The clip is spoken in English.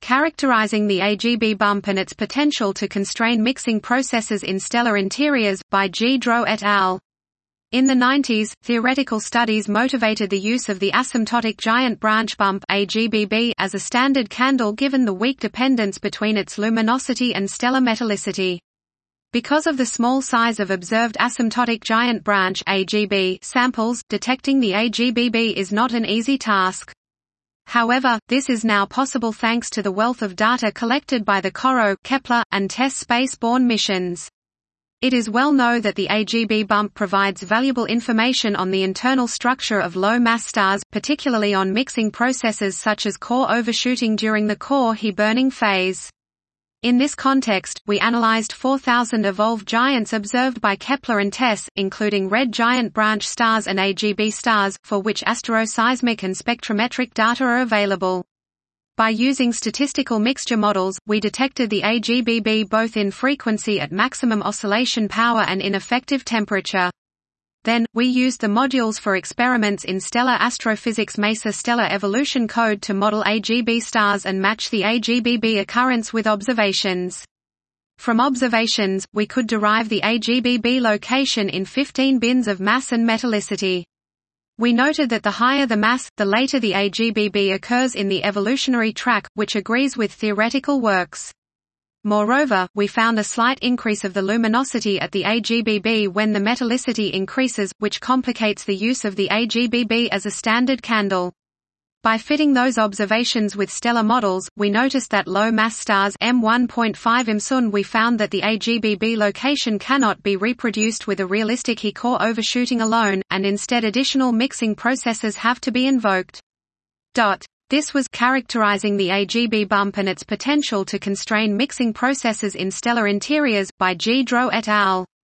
Characterizing the AGB bump and its potential to constrain mixing processes in stellar interiors, by G. Droe et al. In the 90s, theoretical studies motivated the use of the asymptotic giant branch bump (AGBB) as a standard candle given the weak dependence between its luminosity and stellar metallicity. Because of the small size of observed asymptotic giant branch (AGB) samples, detecting the AGBB is not an easy task. However, this is now possible thanks to the wealth of data collected by the CoRoT, Kepler, and TESS space-borne missions. It is well known that the AGB bump provides valuable information on the internal structure of low-mass stars, particularly on mixing processes such as core overshooting during the core He-burning phase. In this context, we analyzed 4,000 evolved giants observed by Kepler and TESS, including red giant branch stars and AGB stars, for which asteroseismic and spectrometric data are available. By using statistical mixture models, we detected the AGBB both in frequency at maximum oscillation power and in effective temperature. Then, we used the modules for experiments in stellar astrophysics MESA stellar evolution code to model AGB stars and match the AGBB occurrence with observations. From observations, we could derive the AGBB location in 15 bins of mass and metallicity. We noted that the higher the mass, the later the AGBB occurs in the evolutionary track, which agrees with theoretical works. Moreover, we found a slight increase of the luminosity at the AGBB when the metallicity increases, which complicates the use of the AGBB as a standard candle. By fitting those observations with stellar models, we noticed that low-mass stars M1.5 IMSUN we found that the AGBB location cannot be reproduced with a realistic He-core overshooting alone, and instead additional mixing processes have to be invoked. This was characterizing the AGB bump and its potential to constrain mixing processes in stellar interiors, by G. Droe et al.